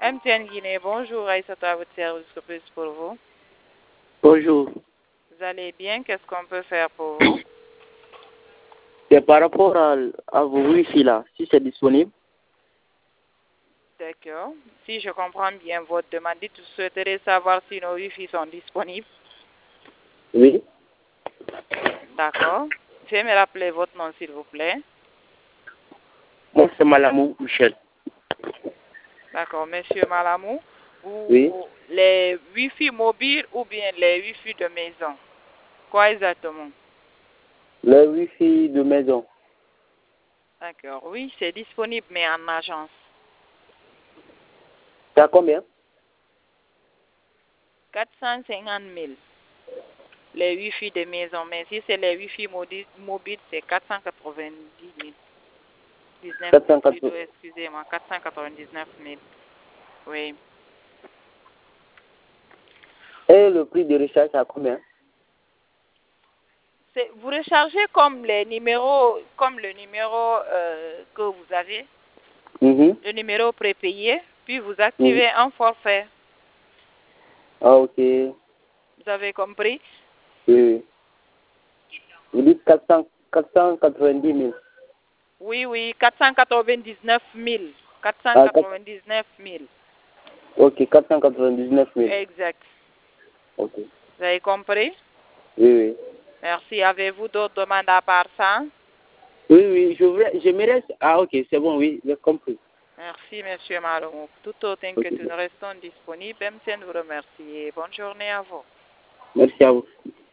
MTN Guinée, bonjour, Aïssata, à votre service, que puis-je pour vous? Bonjour. Vous allez bien? Qu'est-ce qu'on peut faire pour vous? C'est par rapport à vos Wi-Fi là, si c'est disponible. D'accord. Si je comprends bien votre demande, vous souhaiterez savoir si nos Wi-Fi sont disponibles. Oui. D'accord. Veuillez me rappeler votre nom, s'il vous plaît. Moi, c'est Malamou Michel. D'accord, monsieur Malamou. Oui. Les Wi-Fi mobiles ou bien les Wi-Fi de maison? Quoi exactement? Le Wi-Fi de maison. D'accord. Oui, c'est disponible, mais en agence. C'est à combien? 450 000. Les Wi-Fi de maison. Mais si c'est les Wi-Fi mobiles, c'est 490 000. 480. Plutôt, excusez-moi, 499 000. Oui. Et le prix de recharge, c'est à combien? Vous rechargez comme le numéro que vous avez, le numéro prépayé, puis vous activez un forfait. Ah, ok. Vous avez compris? Oui. Vous dites 490 000. Oui, 499 000. Ah, 499 000. ok, 499 000. Exact. Ok. Vous avez compris? Oui. Merci. Avez-vous d'autres demandes à part ça? Oui, je me reste. Ah, ok, c'est bon, oui, j'ai compris. Merci, monsieur Malomou. Tout autant que Ok. nous restons disponibles, MTN vous remercie et bonne journée à vous. Merci à vous.